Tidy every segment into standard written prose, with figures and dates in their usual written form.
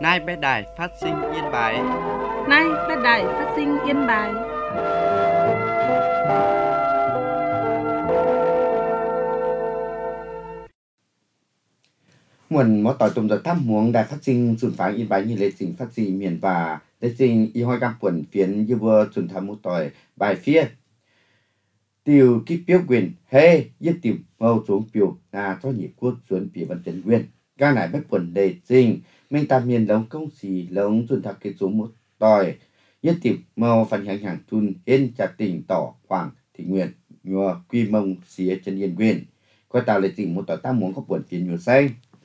Nay bé đài phát sinh Yên Bái. Nay bé đài phát sinh Yên Bái. Nguồn mỗi tỏi tùm giờ thăm muống đài phát sinh chuẩn phán Yên Bái như lệ sinh phát sinh miền và lệ sinh y hoi gam quần phiến như vừa chuẩn thăm một tỏi bài phía tiêu kích biểu quyền hay nhất tiêu mâu xuống biểu là cho nhị quốc chuẩn biểu văn trần nguyên ca này bách quần đề sinh mình tam miền lông công sĩ lông chuẩn thạc kết xuống một tỏi nhất tiêu mâu phần hàng hàng thun yên trà tình tỏ hoàng thị nguyện nhua quy mông xía chân yên nguyên coi tạo lệ sinh một tỏi tam muống có quần phiến nhua xanh.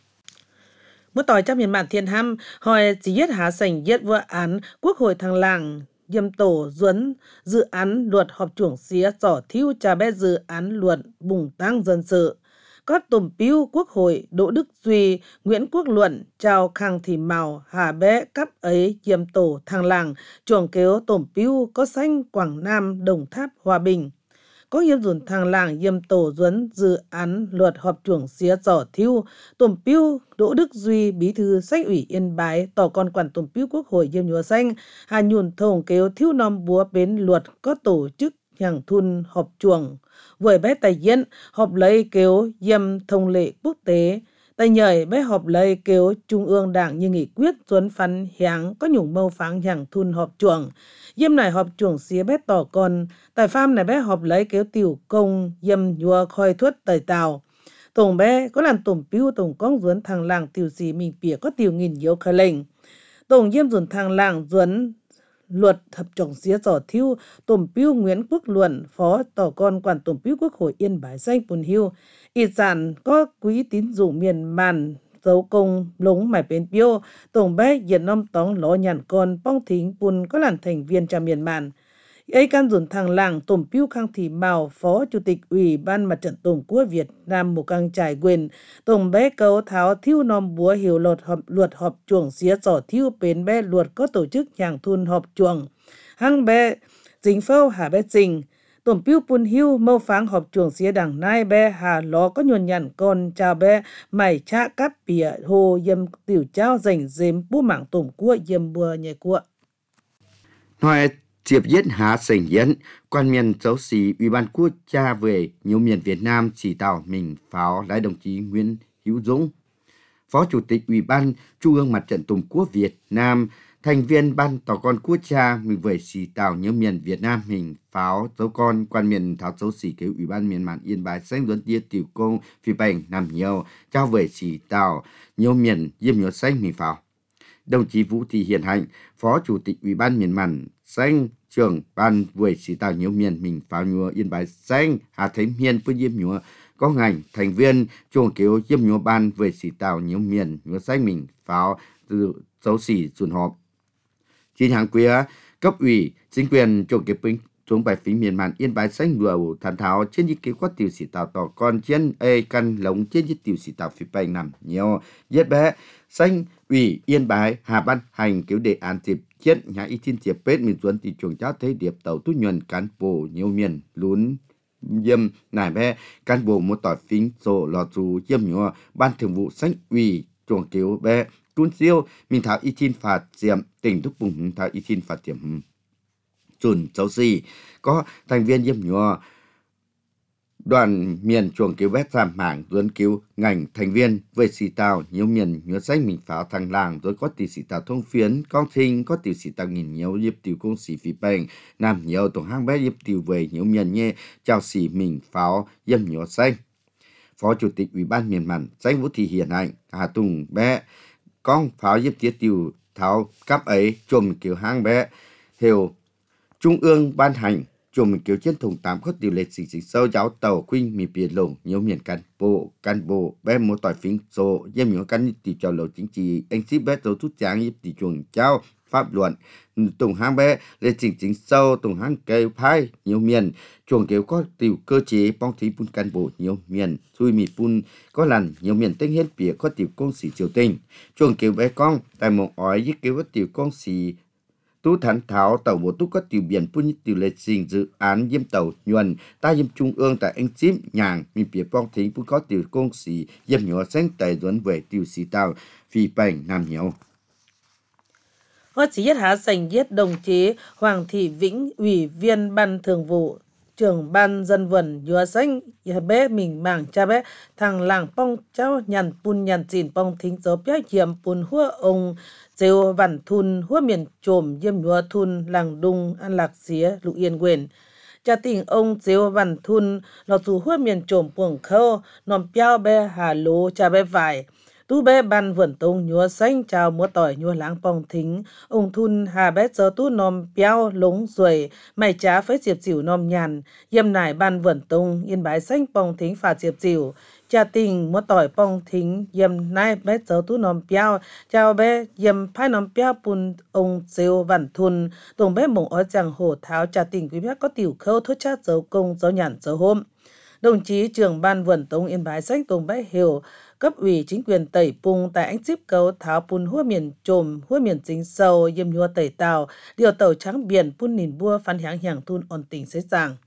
Một tỏi trong miền bản Thiên Ham hỏi chỉ yết hạ sảnh yết vua án Quốc hội thằng làng Yêm tổ duấn dự án luật họp chủng xía trỏ thiêu trà bé dự án luật bùng tăng dân sự. Các tùm piu Quốc hội Đỗ Đức Duy, Nguyễn Quốc Luận, chào Khang Thị Mào, Hà bé cắp ấy Yêm tổ thằng làng, chuồng kéo tùm piu có xanh Quảng Nam, Đồng Tháp, Hòa Bình. Có yêm dùn thằng làng Yêm tổ duấn dự án luật họp chủng xía trỏ thiêu tùm piu Đỗ Đức Duy bí thư sách ủy Yên Bái tỏ con quản tùm piu Quốc hội Yêm nhúa xanh hà nhùn thồng kéo thiêu nom búa bến luật có tổ chức hàng thun họp chuồng với bé tài diễn họp lấy kéo Yêm thông lệ quốc tế tại nhời bé họp lấy kéo Trung ương Đảng như nghị quyết duấn phán hiáng có nhủng mâu pháng hàng thun họp chuồng Yêm này họp chuồng xía bé tỏ con tại pham này bé họp lấy kéo tiểu công Yêm nhúa khoi thuất tời tàu tổng bé có làm tổng piu tổng con duấn thằng làng tiểu sĩ mình bịa có tiểu nghìn yếu khởi lệnh tổng Yêm dùn thằng làng duấn luật họp chủng xía trỏ thiêu tổng piu Nguyễn Quốc Luận phó tỏ con quản tổng piu Quốc hội Yên Bái xanh Pùn Hiu ít sản có quỹ tín dụng miền màn dấu công lống mải bến piu tổng bé diện năm tóng ló nhàn con bong thính Pùn có làm thành viên trà miền màn ấy can dùn thằng làng tổng piu Khang Thị Mào phó chủ tịch ủy ban mặt trận Tổ quốc Việt Nam một căng trải quyền tổng bé cấu tháo thiêu nom búa hiểu luật họp chuồng xía trỏ thiêu bến bé luật có tổ chức hàng thun họp chuồng hăng bé dính phâu hà bé trình tổng piu Pùn Hiu mâu pháng họp chuồng xía đảng nai bé hà ló có nhuần nhằn con chào bé mày cha cắp bìa hồ Yêm tiểu trao dành dếm bú mảng tổng cua Yêm bùa nhảy cua Nói tiếp diễn hạ sảnh diễn quan miền giáo sĩ Ủy ban quốc gia về nhiều miền Việt Nam chỉ tạo mình pháo lại đồng chí Nguyễn Hữu Dũng, Phó Chủ tịch Ủy ban Trung ương Mặt trận Tổ quốc Việt Nam, thành viên ban tỏ con quốc gia mình về chỉ tạo nhiều miền Việt Nam mình pháo dấu con quan miền thảo giáo sĩ kế Ủy ban miền mạn Yên Bái xanh duấn tiết tiểu công phi bành nằm nhiều trao về chỉ tạo nhiều miền Yêm nhúa xanh mình pháo. Đồng chí Vũ Thị Hiền Hạnh, Phó Chủ tịch Ủy ban miền mạn xanh trưởng ban về chỉ tạo nhiều miền mình pháo nhúa Yên Bái xanh Hà Thấy Miên với Yêm nhúa có ngành thành viên chuồng kéo Yêm nhúa ban về chỉ tạo nhiều miền nhúa xanh mình pháo từ giáo sĩ chuẩn họp. Trên hàng quý cấp ủy chính quyền chuồng kéo xuống bài phí miền mạn Yên Bái xanh vừa thản tháo trên những kế hoạch tiểu sĩ tạo tỏ con trên căn lống trên những tiểu sĩ tạo phi bành nằm nhiều nhất bé xanh ủy Yên Bái Hà ban hành kiểu đề án tiếp chết nhà y tin tiệp bết miền xuân thì chuồng cháu thấy điệp tàu tu nhuần cán bộ nhiều miền lún Yêm nải bé cán bộ một tỏi phính sổ lò dù Yêm nhúa ban thường vụ xanh ủy chuồng kéo bé tuân siêu mình thảo y tin phạt diệm tỉnh thúc bùng thảo y tin phạt diệm chuẩn giáo sĩ có thành viên Yêm nhúa đoàn miền chuồng cứu vét giảm mảng duấn cứu ngành thành viên về xì tàu nhiều miền nhúa xanh mình pháo thằng làng rồi có tỷ sĩ tàu thông phiến con thinh có tỷ sĩ tàu nghìn nhiều dịp tiểu công sĩ phí bành nam nhiều tổng hang bé dịp tiểu về nhiều miền nhé chào sĩ mình pháo Yêm nhúa xanh. Phó Chủ tịch Ủy ban miền mạn xanh Vũ Thị Hiền Hạnh Hà Tùng bé con pháo dịp tiết tiểu tháo cắp ấy chùm kiểu hang bé hiểu Trung ương ban hành chùm kiểu trên thùng 8 có tiểu lệ xịt sâu giáo tàu khuyên mì biển lồng nhiều miền cán bộ bé một tỏi phính sổ Yêm nhúa cán tỷ trào lầu chính trị anh ship bé dấu thút tráng yếp tỷ chuồng trao pháp luận tùng hang bé lệ chính sâu tùng hang cây phai nhiều miền chuồng kéo có tiểu cơ chế bong thí pun cán bộ nhiều miền xui mì pun có lần nhiều miền tinh hết bìa có tiểu công sĩ triều tinh chuồng kéo bé con tại một ói với kéo có tiểu công sĩ tú thản tháo tàu bộ tú có tiểu biển pun tiểu lệ trình dự án Yêm tàu nhuần ta Yêm Trung ương tại anh chim nhàng mì bìa bong thí pun có tiểu công sĩ Yêm nhúa xanh tại duấn về tiểu sĩ tàu phi bành nam nhiều Họ chỉ giết hạ sành giết đồng chí Hoàng Thị Vĩnh, Ủy viên Ban Thường vụ, trưởng Ban Dân vận Dùa Xanh, bé mình mảng cha bé thằng làng pong cháu nhằn pun nhằn chìn pong thính dấu bé hiểm pun hua ông Dêu Văn Thun hua miền trồm diêm nhua thun làng đung an lạc xía lụ yên quyền. Cha tình ông Dêu Văn Thun lọ dù hua miền trồm buồng khâu nòm piao bé hà lô cha bé vải. Tu bé ban vườn tông nhúa xanh chào múa tỏi nhúa láng pong thính. Ông thun hà bé giờ tu nòm piao lống ruồi. Mày chá phế diệp chịu nòm nhàn. Yêm nải ban vườn tông yên bái xanh pong thính phà diệp chịu. Cha tình múa tỏi pong thính. Yêm nải bé giờ tu nòm piao. Chào bé yêm phai nòm piao bùn ông Dêu Văn Thun. Tổng bé mộng ói chàng hổ tháo cha tình quý bé có tiểu khâu thốt chát dấu công dấu nhàn dấu hôm. Đồng chí trưởng ban vườn tông yên bái xanh tổng bé hiểu cấp ủy chính quyền tẩy pung tại anh chip cấu tháo pun hua miền trồm hua miền chính sâu yêm nhua tẩy tàu điều tàu trắng biển pun nìn bua phán hãng hàng thun ổn tỉnh xế giang.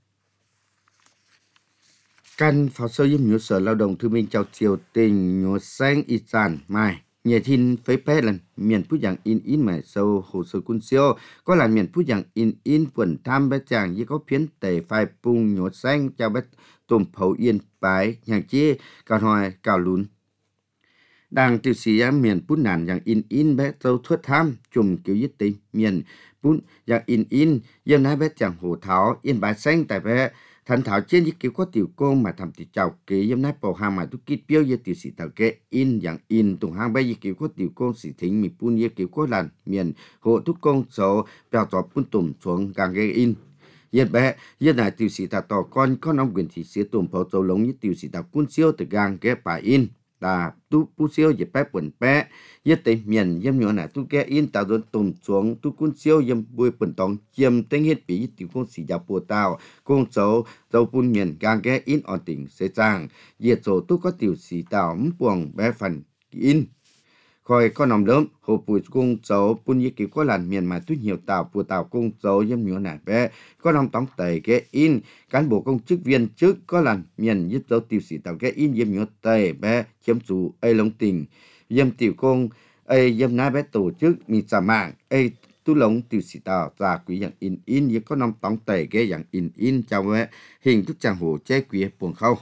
Căn phó sơ yêm nhua sở lao động thương binh chào chiều tỉnh nhua xanh ít sản mai nhẹ thiên phế pé lần miền phú giang in mải sâu hồ sơ quân siêu có là miền phú giang in quần tham bé chàng như có phiến tẩy phai pung nhua xanh chào bé tôm phấu yên bái nhàng chia cào hoài cào lún đang tiêu sĩ miền Pún nản yang in bé châu thuất tham chùm kiểu giết tình miền Pún yang in dân nái bé chàng hồ tháo yên bái xanh tại bé thành thảo trên những kiểu có tiểu công mà thầm tiểu chào kế dân nái bầu hàng mà tu kít biêu như tiểu sĩ tạo kế in yang in tùng hàng bé như kiểu có tiểu công sĩ thính mi Pún như kiểu có làn miền hộ tu công số bèo tỏ Pún tùm xuống càng gây in Yết bé, yết này tiểu sĩ tạo tỏ con có nông quyền thị sĩ tùm phổ châu lống như tiểu sĩ tạo quân siêu từ gang kế bà in. Là tu pu siêu dễ bé quần bé, yết tế miền yếm nhỏ này tu kế in tạo đơn tùm xuống tu quân siêu yếm bùi quần tông chiêm tên hết bí tiểu công sĩ giáo bùa tàu, công số dâu bùn miền gang kế in ổn tỉnh xế trang, yết số tu có tiểu sĩ tạo buồng bé phần in. Khỏi có nòng lớn, hồ bùi cung dấu bùn như kiểu có làn miền mà tu nhiều tạo bùa tạo cung dấu yếm nhỏ này bé, có nòng tóng tẩy kế in, cán bộ công chức viên chức có làn miền giúp dấu tiểu sĩ tạo kế in yếm nhỏ tẩy bé, chiếm chủ ấy lông tình, yếm tiểu công, ấy yếm nái bé tổ chức, mì trả mạng, ấy tu lông tiểu sĩ tạo ra quý dạng in như có nòng tóng tẩy kế dạng in chào bé, hình thức chàng hồ chế quý buồng khâu.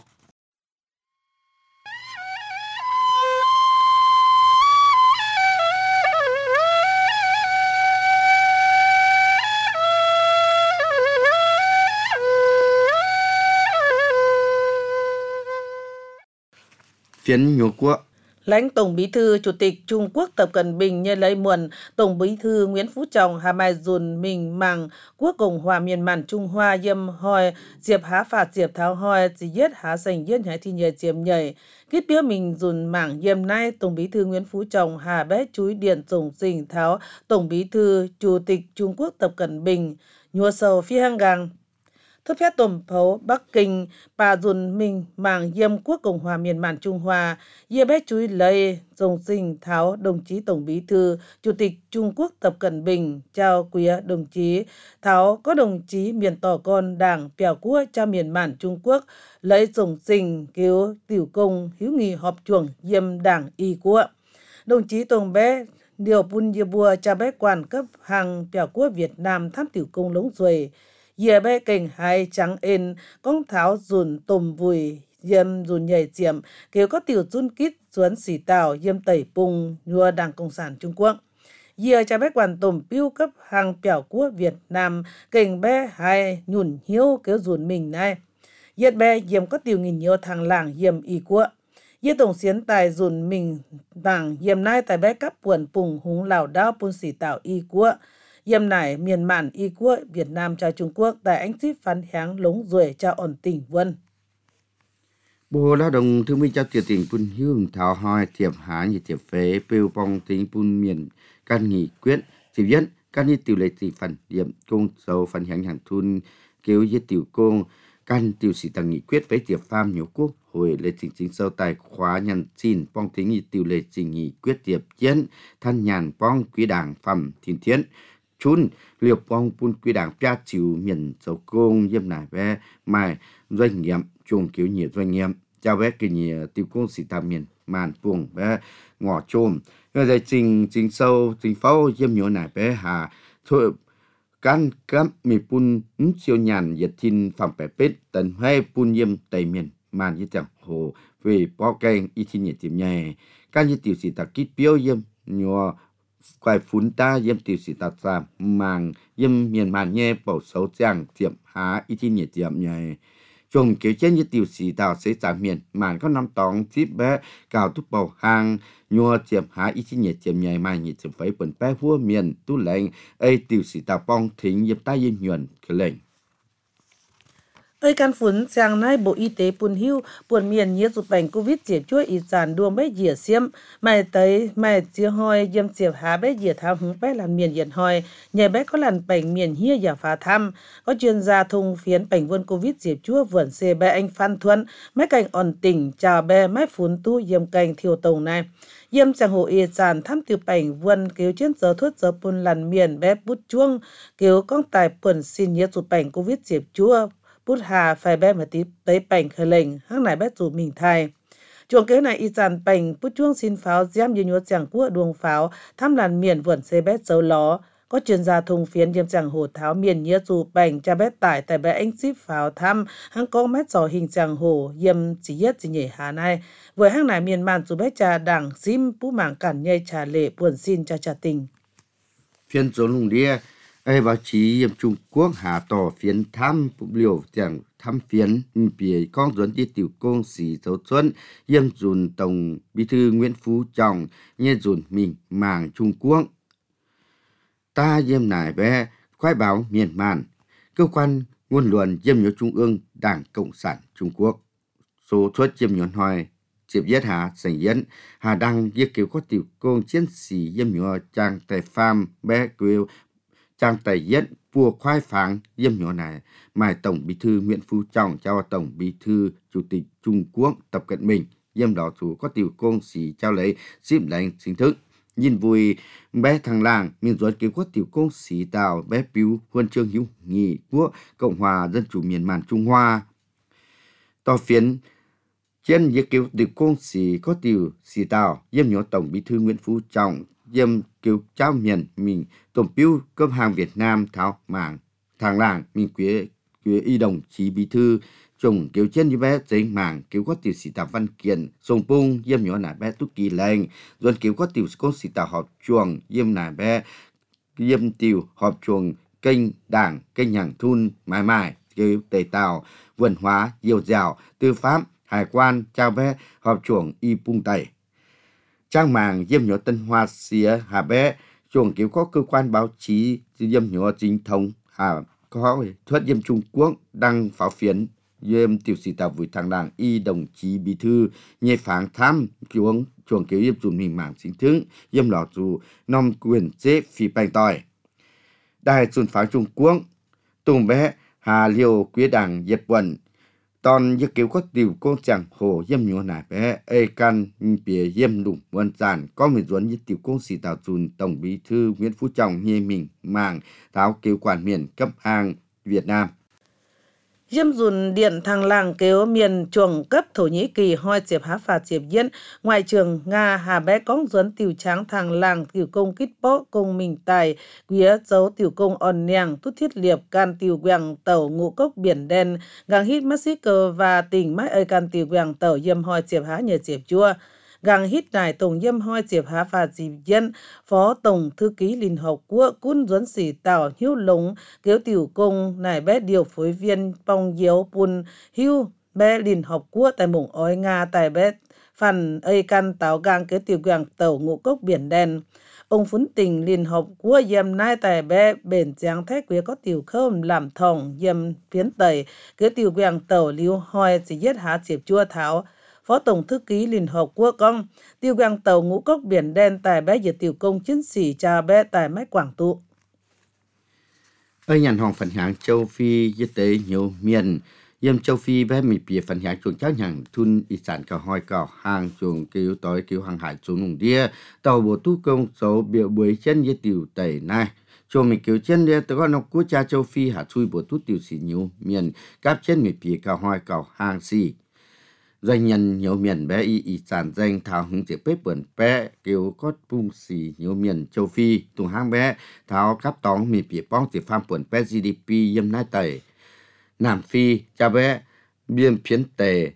Phiến nhổ quốc. Lãnh Tổng Bí thư Chủ tịch Trung Quốc Tập Cận Bình nhân lấy muộn Tổng Bí thư Nguyễn Phú Trọng hà mai dùn mình màng Quốc Cộng hòa miền màn Trung Hoa yêm hoi diệp há phạt diệp tháo hoi chỉ giết há sành giết nhảy thì nhảy chiếm nhảy kết biếu mình dùn mảng yêm nay Tổng Bí thư Nguyễn Phú Trọng hà bé chúi điện tổng sinh tháo Tổng Bí thư Chủ tịch Trung Quốc Tập Cận Bình nhua sầu phi hang gang Thất phép tổng phấu Bắc Kinh, bà dùn mình màng yêm Quốc Cộng hòa miền màn Trung Hoa, yê bé chúi lấy dòng sinh tháo đồng chí Tổng Bí thư, Chủ tịch Trung Quốc Tập Cận Bình, chào quý đồng chí tháo có đồng chí miền tỏ con đảng bèo quốc cho miền màn Trung Quốc, lấy dòng sinh cứu tiểu công hữu nghị họp chuồng yêm đảng y quốc. Đồng chí Tổng bé điều bun yê bùa cha bé quản cấp hàng bèo quốc Việt Nam thám tiểu công lống ruồi, yê bé kênh hai trắng ên con tháo dùn tùm vùi yêm dùn nhảy chiếm kêu có tiểu dùn kít xuống xỉ tàu yêm tẩy pung nhua Đảng Cộng sản Trung Quốc. Yê cha bé quản tùm piu cấp hàng bèo quốc Việt Nam kênh bé hai nhùn hiếu kêu dùn mình này. Yết bé yêm có tiểu nghìn nhiều thằng làng yêm y quốc. Yê tổng xiến tài dùn mình vàng yêm nai tài bé cấp buồn pung húng lào đao pun xỉ tàu y quốc. Yêm nải miền mạn y quốc Việt Nam cho Trung Quốc tại anh ship phán háng lống ruồi cho ổn tỉnh vân. Bộ lao động thương binh cho tiểu tỉnh Pun Hương thảo hoi thiệp há như thiệp phế bêu bong tính Pun miền căn nghị quyết tiểu dân căn như tiểu lệ tỷ phần điểm công sâu phần hạng hàng thun kêu như tiểu công căn tiểu sĩ tầng nghị quyết với tiệp pham nhiều quốc hồi lệ trình chính sâu tài khóa nhận xin bong tính như tiểu lệ trình nghị quyết tiệp dân thân nhàn bong quý đảng phẩm thiên thiến chun liều bong Pun quý đảng pia chiều miền sâu công yêm nải bé mai doanh nghiệp chung kiểu nhiều doanh nghiệp chào bé kỳ nhiều tiêu công sĩ tam miền màn buông bé ngõ chôm rồi đây trình sâu trình phao yếm nhỏ này bé hà thôi can cắm mi pun siêu nhàn nhiệt thiên phòng bể pết tần hay pun yếm tây miền màn như chẳng hồ về bao cây y thiên nhiệt tiệm nhẹ can như tiểu sĩ ta kít biếu yếm nhỏ quài phun ta yếm tiểu sĩ ta ra màng yếm miền màn nhẹ bảo xấu chẳng tiệm há y thiên nhiệt tiệm nhẹ chồng kiểu trên như tiểu sĩ tao sẽ giảm miền màn có năm tòng tiếp bé cào túp bầu hàng nhua tiệm há y thiên nhiệt tiệm nhẹ mà nhiệt tiệm phải bẩn bé vua miền tu lệnh ấy tiểu sĩ tao bong thính yếm ta yếm nhuận cái lệnh ơi can phun sang nay Bộ Y tế Pun Hiu buồn miền nhiệt dục bệnh Covid dịp chúa y giản đuông bé dìa xiêm mai tới mai chia hoi yếm dịp há bé dìa tham hứng bé làm miền nhiệt hoi nhà bé có lần bệnh miền hia giả phá thăm có chuyên gia thùng phiến bệnh vườn Covid dịp chúa vườn xe bé anh Phan Thuận mấy cành ổn tỉnh chào bé mấy phun tu yếm cành thiêu tông này yếm chẳng hộ y giản thăm tiêu bệnh vườn cứu trên giờ thuốc giờ pun lần miền bé bút chuông cứu con tài buồn xin nhiệt dục bệnh Covid dịp chúa bút hà phải bé mà tí tới bệnh khởi lệnh hăng này bé chủ mình thai chuồng kế này y dàn bệnh bút chuông xin pháo giam như nhúa chẳng của đường pháo thăm làn miền vườn xe bé dấu ló có chuyên gia thùng phiến yếm chẳng hồ tháo miền nhía dù bệnh cha bé tải tại bé anh ship pháo thăm hăng có mét giò hình chẳng hồ yếm chỉ yết chỉ nhảy hà này với hăng này miền màn dù bé cha đảng sim bú mảng cản nhây trà lệ buồn xin cha trà tình phiên số lùng đĩa ấy báo chí yếm Trung Quốc hạ tỏ phiến thăm liều chẳng thăm phiến bìa con dẫn đi tiểu công sĩ dấu xuân yếm dùn tổng bí thư Nguyễn Phú Trọng như dùn mình màng Trung Quốc ta yếm nải bé khoái báo miền màn cơ quan ngôn luận yếm nhớ Trung ương Đảng Cộng sản Trung Quốc số thuất yếm nhón hoài dịp yết hà sảnh yến hà đăng yết kiểu có tiểu công chiến sĩ yếm nhớ trang tài pham bé quêu trang tài yết vua khoái pháng yếm nhỏ này mai tổng bí thư Nguyễn Phú Trọng cho tổng bí thư chủ tịch Trung Quốc Tập Cận Bình yếm đỏ chủ có tiểu công sĩ trao lấy dịp lệnh chính thức nhìn vui bé thằng làng miền ruột kiểu có tiểu công sĩ tàu bé biếu huân chương hữu nghị quốc Cộng hòa Dân chủ miền Màn Trung Hoa tòa phiến trên yết kiểu tiểu công sĩ có tiểu sĩ tàu yếm nhỏ tổng bí thư Nguyễn Phú Trọng yếm kiểu trao miền mình tổng biếu cấp hàng Việt Nam tháo mảng thằng làng mình quế y đồng chí bí thư chồng kiểu trên như bé giấy mảng kiểu có tiểu sĩ tàu văn kiện sông bung yếm nhỏ nải bé túc kỳ lệnh rồi kiểu có tiểu công sĩ tàu họp chuồng yếm nải bé yếm tiểu họp chuồng kênh đảng kênh hàng thun mãi mãi kiểu tề tàu vườn hóa diều dào tư pháp hải quan trao bé họp chuồng y pung tẩy trang màng yếm nhỏ Tân Hoa xía hà bé chuồng kiểu có cơ quan báo chí yếm nhỏ chính thống hà có thuyết yếm Trung Quốc đăng pháo phiến yếm tiểu sĩ tàu vui thằng làng y đồng chí bí thư nhẹ pháng thăm chuồng kiểu yếm dùn mình mảng chính thức yếm lọ dù nom quyền chế phi bành tỏi đài dùn pháo Trung Quốc tùng bé hà liều quý đảng dẹp quần tòn như kiểu có tiểu cô chẳng hồ yếm nhỏ nải bé ê can bìa yếm đụng vân giản có mình duẩn như tiểu công sĩ tàu dùn tổng bí thư Nguyễn Phú Trọng như mình màng tháo kiểu quản miền cấp hàng Việt Nam yếm dùn điện thằng làng kéo miền chuồng cấp Thổ Nhĩ Kỳ hoi diệp há phạt diệp yến ngoại trưởng Nga hà bé cóng duẩn tiểu tráng thằng làng tiểu công kít bó công mình tài quía dấu tiểu công on nèng tút thiết liệp can tiểu quàng tàu ngũ cốc biển đen gang hít Mexico và tỉnh mãi ơi can tiểu quàng tàu yếm hoi diệp há nhờ diệp chua gang hít nải tổng yếm hoi diệp há phạt diệp yến phó tổng thư ký Liên Hợp Quốc cún duẩn sĩ tàu hiếu lống kéo tiểu công nải bé điều phối viên Pong Diếu Pun Hiu bé Liên Hợp Quốc tại mùng ói Nga tại bé phần ơi căn táo gang kế tiểu quàng tàu ngũ cốc biển đen ông phún tình Liên Hợp Quốc yếm nai tại bé bền giang thét quế có tiểu khơm làm thòng yếm phiến tẩy kế tiểu quàng tàu liu hoi chỉ yết há diệp chua tháo Phó Tổng thư ký Liên Hợp Quốc công tiêu quang tàu ngũ cốc biển đen tại bé diệt tiểu công chiến sĩ cha bé tại mái Quảng Tụ. Ở nhàn hòng phần hàng châu Phi y tế nhiều miền yếm châu Phi bé mì bìa phần hàng chuồng cháu nhàng thun y sản cả hoi cả hàng chuồng cứu tối cứu hàng hải xuống nùng đĩa tàu bộ tu công số biểu bưới chân y tiểu tẩy này cho mình cứu chân đĩa tôi có nọc quốc cha châu Phi hạ chui bộ tu tiểu sĩ nhiều miền cáp chân mì bìa cả hoi cả hàng xì doanh nhân nhiều miền bé y sản danh thảo hứng chỉ bếp bẩn bé kêu có bung xì nhiều miền châu Phi tùng hang bé thảo cắp tóng mì bì bóng chỉ phàm bẩn bé GDP yếm nai tẩy Nam Phi cha bé biên phiến tề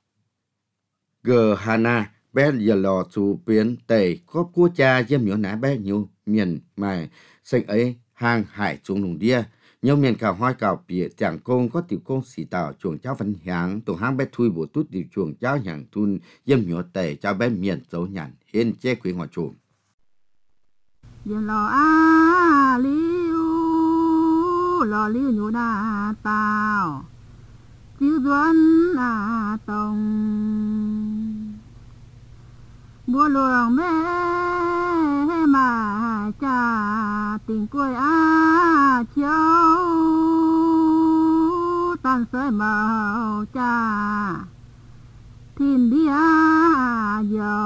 Ghana bé giờ lò chủ biến tề có quốc cha yếm nhỏ nã bé nhiều miền mà sinh ấy hang hải xuống lùng đia nhiều miền cào hoa cào bìa chẳng công có tiểu công xì tạo chuồng cháu phân hạng tổ hang bé thui bộ tút tiểu chuồng cháu hàng thun yếm nhỏ tề cháu bé miền dấu nhàn hiên che quý ngọ chuồng giờ lò liu nhũ đa tao chiếu duẩn tông bùa luồng mê mà cha tình quê chiếu tan sơi màu cha thiên đi giờ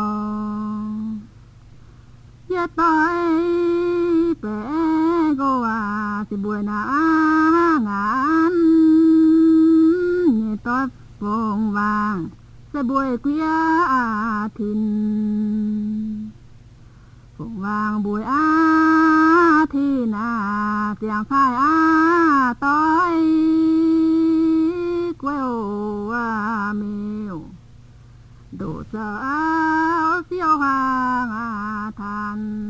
giờ tôi bé go thì buổi ngán như tôi vùng vàng sẽ buổi quía thìn vùng vàng buổi thìn tiếng phai tôi quê miêu đổ sợ siêu hoàng than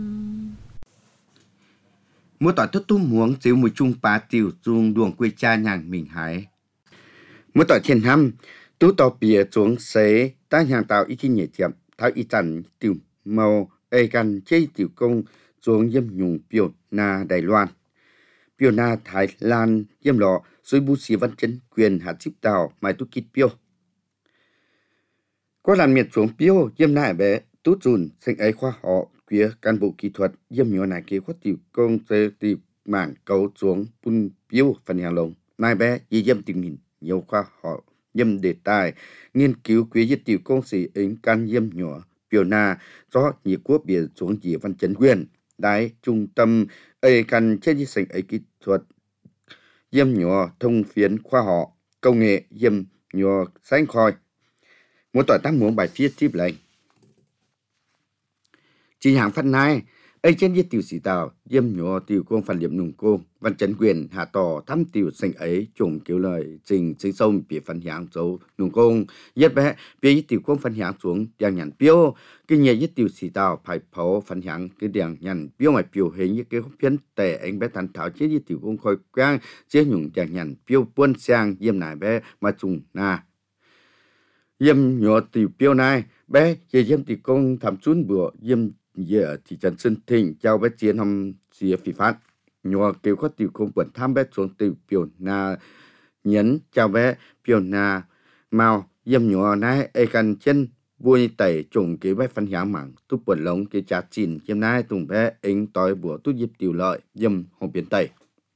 Mỗi tỏi tất tung muống chiếu mùi chung bá tiểu dung đuồng quê cha nhàng mình hái. Mỗi tỏi thiên hâm, tú tỏ bìa xuống xế, ta nhàng tạo ý kinh nhẹ tiệm, tháo ý chẳng tiểu màu, gan chế tiểu công xuống dâm nhung biểu na Đài Loan. Biểu na Thái Lan dâm lọ, xôi bú xì văn chân quyền hạt chip tàu, mai tú kít biểu. Có làn miệt xuống biểu, dâm nại bé, tú dùn, sinh ấy khoa họ, quía cán bộ kỹ thuật yếm nhỏ này kế khoát tiểu công chế tiểu mảng cấu xuống bún biếu phần hàng lồng nai bé yếm tình mình nhiều khoa họ yếm đề tài nghiên cứu quía yết tiểu công sĩ ứng can yếm nhỏ biểu na do nhị quốc biệt xuống dì văn chấn quyền đái trung tâm ấy căn trên di sinh ấy kỹ thuật yếm nhỏ thông phiến khoa họ công nghệ yếm nhỏ sáng khoi muốn tỏi tăng muốn bài viết tiếp lại chỉ hàng phân này, ấy trên giết tiểu sĩ tàu, yếm nhỏ tiểu công phản liệm nùng cô, văn chấn quyền hạ tỏ thăm tiểu sinh ấy, trùng kiểu lời, trình sinh sông bị phản hạng dấu nùng công, yết bé, bia giết tiểu công phản hạng xuống, đèn nhằn biêu, cái nhẹ giết tiểu sĩ tàu, phải phổ phản hạng, cái đèn nhằn biêu ngoài biểu hình như cái phiến tệ anh bé thành thảo chế giết tiểu công khôi quang, chế nhung đèn nhằn biêu buôn sang, yếm nải bé, mà trùng na. Yếm nhỏ tiểu biêu này, bé, yếm tiểu công thảm xuống bữa, yếm giờ thì Trần Xuân Thịnh chào bé chiến hầm xìa phi phát nhòa kêu có tiểu công quần tham bé xuống tiểu biểu na nhấn chào bé biểu na màu yếm nhòa nái ai cần chân vui tẩy trùng cái bé phân hạng mảng tu quần lông cái chả chín yếm nái tùng bé anh tối bữa tu dịp tiểu lợi yếm hồng biến tẩy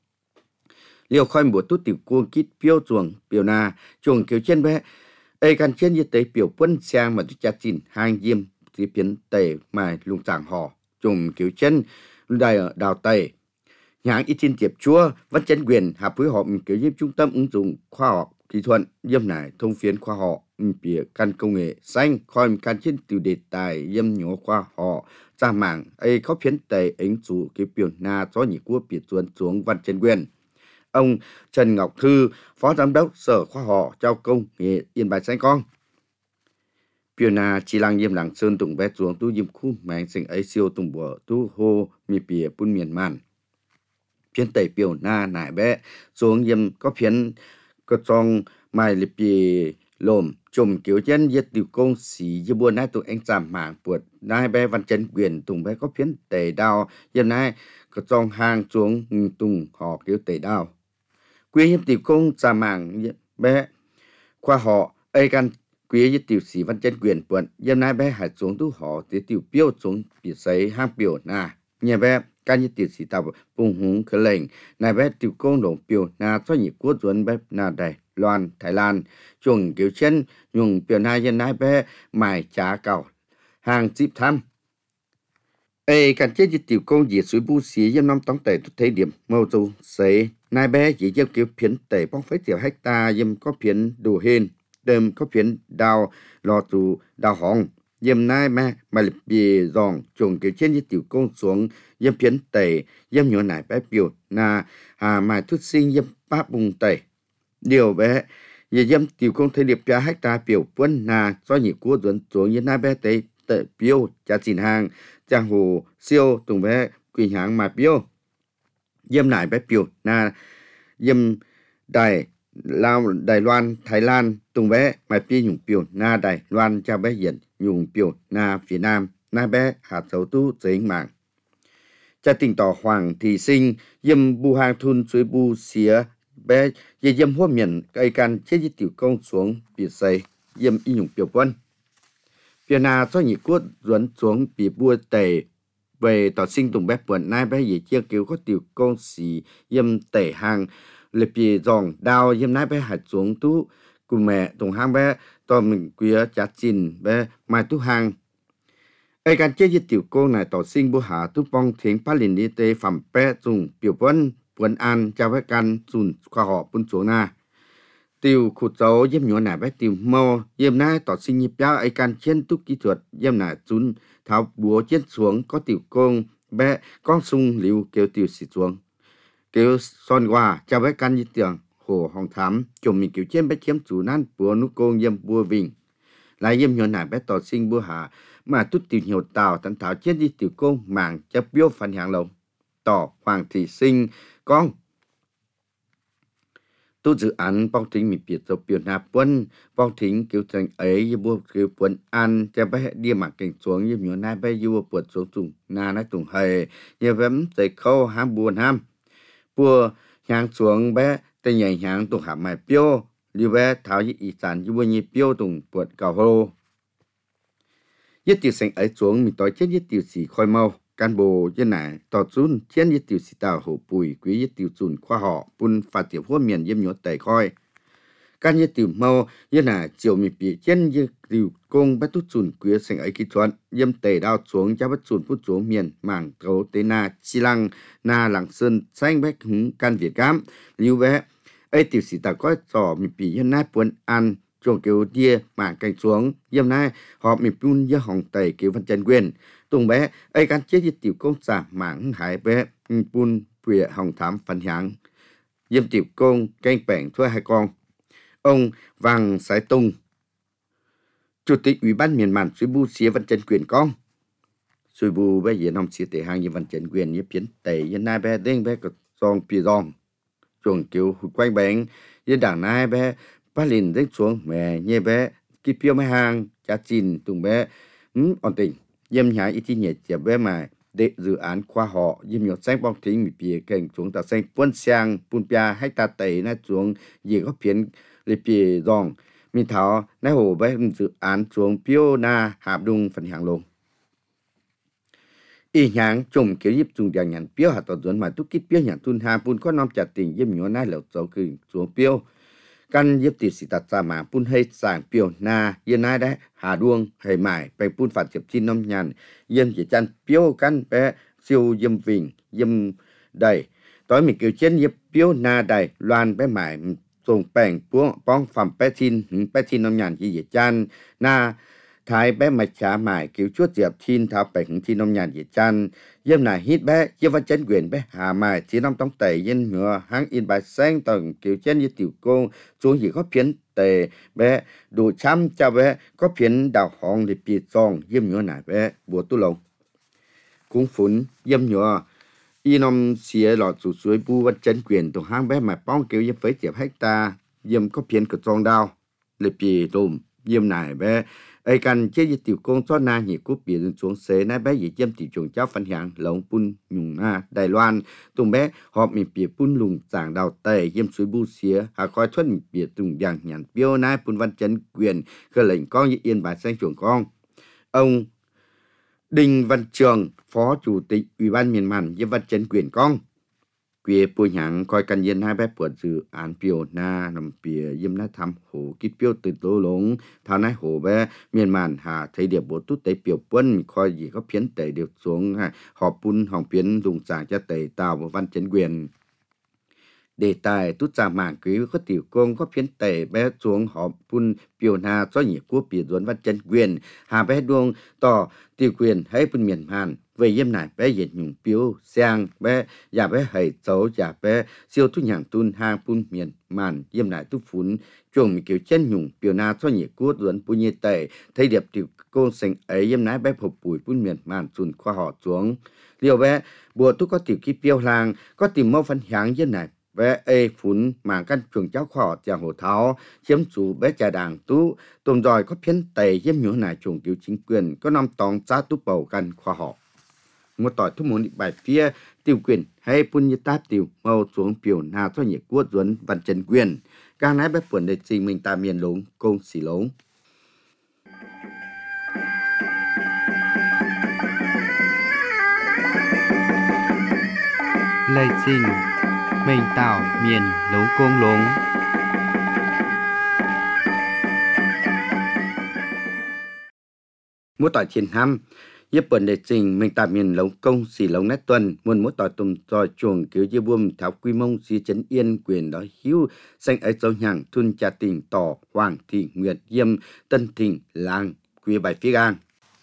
liều khoi bữa tu tiểu cuồng kít biểu chuồng biểu na chuồng kêu chân bé ai cần chân như tẩy biểu quân sang mà tu chả chín hàng yếm thì biến tề mà lùng chẳng họ trùng kiểu chân đài ở đào tề nhãn ít tin tiệp chúa vẫn chân quyền hợp với họ kiểu giúp trung tâm ứng dụng khoa học kỹ thuật yếm này thông phiến khoa học bìa căn công nghệ xanh coi căn trên từ đề tài yếm nhỏ khoa họ ra mạng ấy có phiến tề ứng chủ cái biểu na cho nhị quốc biệt chuẩn xuống văn chân quyền ông Trần Ngọc Thư phó giám đốc sở khoa học trao công nghệ Yên Bái Sài Gòn biểu na chỉ lang yếm làng sơn tùng bé xuống tu yếm khu mang sinh ấy siêu tùng bùa tu hô mi bìa bún miền man phiến tẩy biểu na nải bé xuống yếm có phiến có trong mai lip bìa lồm chùm kiểu chân yết tiểu công sĩ yếm buôn nai tụ anh giảm mảng buột nai bé văn chân quyền tùng bé có phiến tẩy đào yếm nai có trong hàng xuống tùng họ kiểu tẩy đào quy yếm tiểu công giảm mảng bé khoa họ ấy căn quý với tiểu sĩ văn chân quyền quận yếm nai bé hải xuống tu họ thì tiểu biểu xuống bị sấy hang biểu na nhà bé can như tiểu sĩ tàu vùng húng khởi lệnh nai bé tiểu công đồng biểu na cho nhị quốc chuẩn bé na Đài Loan Thái Lan chuồng kiểu chân nhung biểu na yếm nai bé mài trả cầu hàng chip thăm ấy can chết như tiểu công diệt suối bu xí yếm năm tống tệ thấy điểm mâu tu sấy nai bé chỉ yếm kiểu phiến tệ bóng phế tiểu hecta yếm có phiến đồ hên đêm có phiến đào lò tù đào hòn yếm nai mà lập bì giòn trùng kiểu trên như tiểu công xuống yếm phiến tẩy yếm nhỏ nải bé biểu na mà thút sinh yếm bát bùng tẩy điều bé yếm tiểu công thấy điệp ra hecta biểu quân na do nhị cua dẫn xuống yếm nai bé tẩy tẩy biểu trả chín hàng trang hồ siêu tùng bé quỳ hàng mà biểu yếm nải bé biểu na yếm Đài Loan, Thái Lan, tùng bé mà pi nhung biểu na Đài Loan cha bé hiện nhung biểu na Việt Nam, na bé hạt dấu tu giấy mạng. Cha tình tỏ hoàng thì sinh, yếm bu hàng thun suối bu xía, bé yếm hoa miền cây can chết như tiểu công xuống bị xây, yếm y nhung biểu quân. Phía na cho nhị quốc dẫn xuống bị bua tẩy, về tỏ sinh tùng bé buồn na bé gì chia cứu có tiểu công xì yếm tẩy hàng, lập bì dòng đào yếm nái bé hạt xuống tú của mẹ tùng hang bé to mình quía chát chín bé mai tú hang ai can chế tiểu cô này tỏ sinh bu hạ tú bong thiến phá lìn đi tê phẩm bé dùng biểu quân an cho bé can dùng khoa họ bún xuống na tiểu khụt dấu yếm nhỏ này bé tiểu mò yếm nái tỏ sinh nhịp giá ai can chiến tú kỹ thuật yếm nái chún tháo búa chiến xuống có tiểu công bé con sung liu kêu tiểu xịt xuống kêu son qua cho bé căn như tiền hồ hồng thắm chồng mình kiểu trên bé chiếm chủ nan bùa nút công yếm bùa vinh lại yếm nhỏ nải bé tỏ sinh bùa hạ mà tút tiểu nhiều tàu tận thảo chết đi tiểu công màng cho biếu phần hàng lồng tỏ hoàng thị sinh con tu dự án bong thính mình biệt dọc biểu nạp quân bong thính kiểu thành ấy như bùa kiểu quân ăn cho bé đi mà cảnh xuống yếm nhỏ nải bé yêu bùa xuống tùng na nái tùng hề như vém dây khâu ham buồn ham bùa nhang xuống bé tên nhảy nhang tụng hạ mài piêu như bé tháo như ý sản như bùa như piêu tụng buồn cầu hô nhất tiểu sinh ấy xuống mình tối chết nhất tiểu sĩ khôi mau can bồ như này tỏ chun chết nhất tiểu sĩ tàu hổ bùi quý nhất tiểu chun khoa họ bùn phạt tiểu phố miền yếm nhốt tẩy khoi can nhất tiểu mau như này chiều mình bị chết như tiểu công bắt tút chun quý sinh ấy kỹ thuật yếm tẩy đao xuống cho bắt chun phút xuống miền mảng cầu tế na chi lăng na làng sơn xanh bé hứng can Việt Cam lưu bé ấy tiểu sĩ ta có trò mình bị hiện nay buồn ăn chuồng kiểu đia mảng cành xuống yếm nay họ mình pun như hồng tẩy kiểu văn chân quyền tùng bé ấy can chết như tiểu công giảm mảng hải bé pun quỷ hồng thám phần hàng yếm tiểu công canh bẻng thuê hai con ông Vàng Sái Tùng chủ tịch ủy ban miền màn suy bu xía văn chân quyền con suy bu bé hiện ông xía tệ hàng như văn chân quyền như phiến tẩy như nai bé đinh bé có giòn pì giòn chuồng kiểu quanh bánh như đảng nai bé phát lìn đến xuống mẹ như bé kịp phiêu mấy hàng cha chín tùng bé ổn định yếm nhái ít nhẹ chẹp bé mà để dự án khoa họ yếm nhọt xanh bong thính bị bìa cảnh xuống ta xanh quân sang pun pia hay ta tẩy na xuống gì có phiến lì bìa giòn mình tháo nãy hồ bé dự án xuống piêu na hạp đung phần hàng lồng y nhang chồng kiểu giúp dùng đèn nhàn piêu hạt tọt dẫn mà túc kít piêu nhàn thun hà pun có nom chặt tình yếm nhỏ nai lẩu dầu cứ xuống piêu căn giúp tỷ sĩ tạt ra mà pun hay sảng piêu na yên nai đấy hà đuông hay mải bay pun phạt chụp chín nom nhàn yếm chỉ chăn piêu căn bé siêu yếm vinh yếm đầy tối mình kiểu trên yếm piêu na đầy loan bé mải dùng bèn bong phẩm bé tin nom nhàn chỉ chan na thái bé mạch trả mải kiểu chuốt diệp thiên thảo bèn thiên nom nhàn chỉ chan yếm này hít bé yếm văn chấn quyền bé hà mải chỉ nom tông tẩy yên ngựa hang in bài xanh tầng kiểu trên như tiểu cô xuống chỉ có phiến tề bé đủ chăm cho bé có phiến đào hòn để bị giòn yếm ngựa này bé bùa tu lồng cũng phun yếm ngựa y nom xía lọt sụt suối bu văn chấn quyền tụ hang bé mà bong kiểu yếm với diệp hecta yếm có phiến cực giòn đào để bị đùm yếm này bé ai cần chế gì tiểu công cho na nhị cúp biển xuống xế na bé gì chém tiểu chuồng cháu phân hàng lồng pun nhung na Đài Loan tùng bé họ mình bịa pun lùng giảng đào tề yếm suối bu xía hà coi thoát mình bịa tùng giảng nhàn piêu na pun văn chấn quyền khơi lệnh con như yên bài xanh chuồng con ông Đinh Văn Trường phó chủ tịch ủy ban miền màn yếm văn chấn quyền con quê bùi nhang coi căn yên hai bé bữa dự án piêu na nằm bìa yếm na thăm hồ kít piêu từ lô lống thao nái hồ bé miền màn hà thấy điệp bộ tút tây piêu quân coi gì có phiến tẩy được xuống họp pun hỏng phiến dùng sàng cho tẩy tàu một văn chấn quyền đề tài tút ra mảng quý có tiểu công có phiến tệ bé xuống họ phun biểu na cho nhị quốc bị duẩn văn chân quyền hà bé đuông tỏ tiểu quyền hay phun miền Hàn về yếm này bé hiện nhung biểu sang bé giả bé hầy xấu giả bé siêu thu nhàng tuân hàng phun miền Màn yếm này tu phun chuồng kiểu chân nhung biểu na cho nhị quốc duẩn phun nhiệt tệ thấy đẹp tiểu công sinh ấy yếm này bé phục bùi phun miền Màn xuân khoa họ xuống liều bé bùa tu có tiểu kí biểu làng có tìm mâu phân hạng yếm này bé ê phun mảng căn chuồng cháu khó chàng hồ tháo chiếm chủ bé trà đàng tú tôm đòi có phiến tây yếm nhũ này chuồng kiểu chính quyền có năm tòng giá tú bầu căn khoa họ một tỏi thu muốn bài phía tiêu quyền hay phun như táp tiêu mâu xuống biểu na cho nhiệt quốc duẩn văn chân quyền càng nãy bé buồn để trình mình ta miền lống công xỉ lống Lê trình mình tạo miền lống công lống. một tỏi chiến ham yếp bẩn để trình mình tạo miền lống công xỉ lống nét tuần muốn một tỏi tùm tỏi chuồng kiểu như buông tháo quy mông xí chấn yên quyền đó hiu xanh ấy dấu nhàng thun trà tình tỏ hoàng thị nguyệt yêm tân thịnh làng quy bài phía gang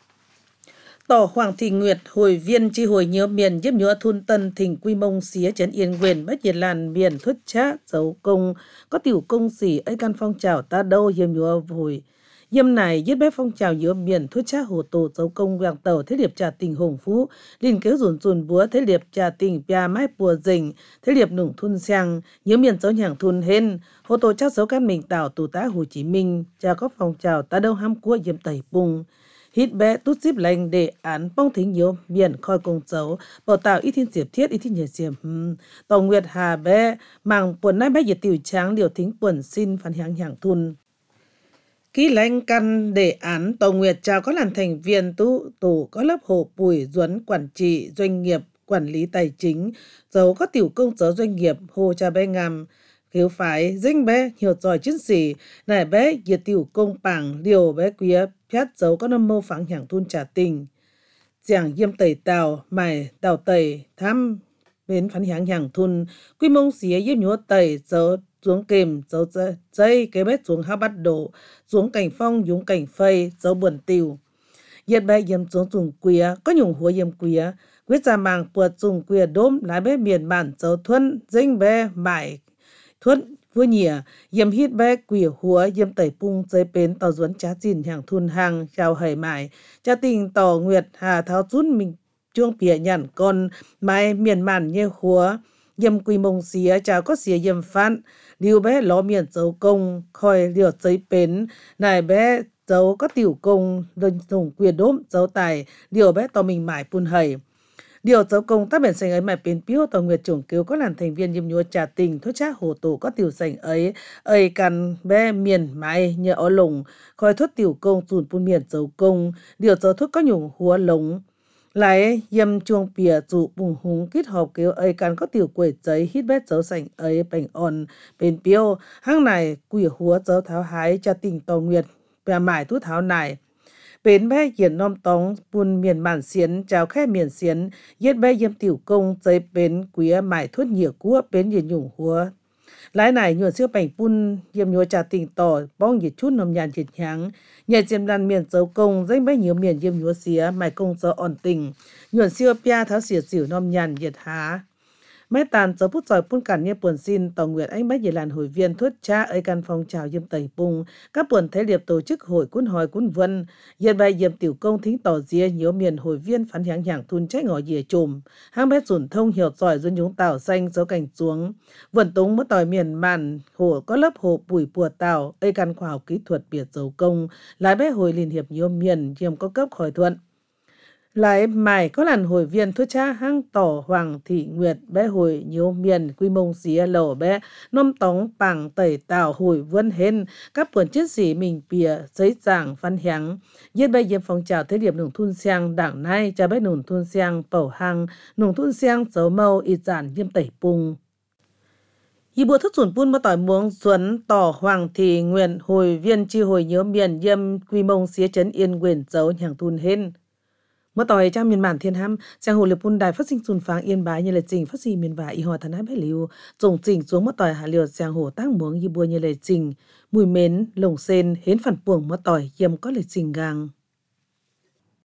Tổ Hoàng Thị Nguyệt, hội viên chi hội nhớ miền giúp nhớ thôn Tân Thịnh Quy Mông xía chấn yên quyền bất nhiệt làn miền thuyết trá dấu công có tiểu công sĩ ấy căn phong trào ta đâu hiếm nhớ hồi yêm này giết bé phong trào nhớ miền thuyết trá hồ tổ dấu công vàng tàu thế liệp trà tình hồng phú liên kéo dồn dồn búa thế liệp trà tình pia mái bùa dình thế liệp nủng thun sang nhớ miền dấu nhàng thun hên hồ tổ chắc dấu căn mình tàu tù tá Hồ Chí Minh cha có phong trào ta đâu ham cua yêm tẩy bùng hít bé tút xíp lành để án bong thính nhiều miền khoi công dấu bảo tạo ít thiên diệp thiết ít thiên nhật diệp tàu nguyệt hà bé màng buồn nai bé nhiệt tiểu tráng điều thính buồn xin phản hạng hạng thun ký lành căn đề án tàu nguyệt chào có làm thành viên tổ có lớp hộ bùi duẩn quản trị doanh nghiệp quản lý tài chính dấu có tiểu công dấu doanh nghiệp hồ cha bé ngàm khiếu phái dinh bé hiểu giỏi chiến sĩ này bé nhiệt tiểu công bảng điều bé quý phét dấu có năm mô phẳng hạng thun trả tình giảng yêm tẩy tàu mài tàu tẩy thăm bến phán hạng hạng thun quy mông xía yêm nhúa tẩy dấu xuống kềm dấu dây cái bé xuống hao bắt đổ xuống cảnh phong dũng cảnh phây dấu buồn tiều nhiệt bé yêm xuống dùng quía có nhung húa yêm quía quyết ra màng buộc dùng quía đốm lái bé miền bản dấu thuân dinh bé mải thuân vừa nhỉ yếm hít bé quỷ húa yếm tẩy pung dây bến tàu duẩn trá chín hàng thun hàng chào hầy mải cha tình tỏ nguyệt hà tháo rút mình chuông pìa nhằn con mai miền màn như húa yếm quy mông xía chào có xía yếm phán liu bé ló miền dấu công khoi liều dây bến này bé dấu có tiểu công đơn thùng quyền đốm dấu tài liều bé tỏ mình mải pun hầy điều dấu công tác biển sành ấy mà biến piếu tàu nguyệt chủng cứu có làm thành viên nhâm nhúa trà tình thốt trác hồ tổ có tiểu sành ấy căn bé miền mái nhờ ó lồng khoi thốt tiểu công dùn pun miền dấu công điều dấu thốt có nhung húa lồng lại yêm chuông pìa dụ bùng húng kết hợp cứu ấy căn có tiểu quẩy giấy hít bé dấu sành ấy bành on bên piếu hang này quỷ húa dấu tháo hái trà tình tàu nguyệt bè mải thút tháo này bến bé hiển nom tóng buôn miền màn xiến chào khe miền xiến yết bé yếm tiểu công giấy bến quý mải thuất nhỉa cua bến hiển nhung húa lái này nhuận siêu bảnh bun yếm nhúa trà tình tỏ bong nhiệt chút nồng nhàn nhiệt nháng nhẹ diêm đàn miền dấu công danh bé nhiều miền yếm nhúa xía mải công dấu ổn tình nhuận siêu pia tháo xỉa xỉu nồng nhàn nhiệt há mấy tàn dấu phút giỏi pun cản như buồn xin tàu nguyệt anh bách về làn hội viên thuyết cha ấy căn phong trào yếm tẩy bung các buồn thế liệp tổ chức hội quân hỏi quân vân yên bài yếm tiểu công thính tỏ dìa nhiều miền hội viên phán hạng hạng thun trách ngõ dìa chùm hang bé dùn thông hiểu giỏi dân nhúng tảo xanh dấu cảnh xuống vườn túng mất tỏi miền màn hồ có lớp hồ bùi bùa tảo ấy căn khoa học kỹ thuật biệt dấu công lái bé hồi liên hiệp nhiều miền hiểm có cấp khỏi thuận lại mải có làn hội viên thuyết cha hang tỏ Hoàng Thị Nguyệt bé hồi nhiều miền quy mông xía lầu bé nôm tống bảng tẩy tảo hồi vân hên các buồn chiến sĩ mình bìa giấy giảng văn háng yên bay yếm phong trào thế điểm nùng thun xiang đảng nay cha bé nùng thun xiang bầu hang nùng thun xiang dấu mâu ít giản yếm tẩy bung y bùa thất sủn pun mà tỏi muống duẩn tỏ Hoàng Thị Nguyệt hội viên chi hội nhớ miền yếm quy mông xía chấn yên quyền dấu nhàng thun hên มื่อต่อยเจ้าเมียนหมันเทียนห้ำจางโหเลปุนได้ฟัดสิงซุนฟางเอียนบายเยเลยจริงฟัดซีเมียนบาอีหอทนายแม่หลิวจงจริงจวงเมื่อต่อยหาเหลียวจางโหตั้งหมวงยีบัวเยเลยจริงมุยเม้นหลงเซนเห็นฝันป่วงเมื่อต่อยเยี่ยมก็เลยจริงกัง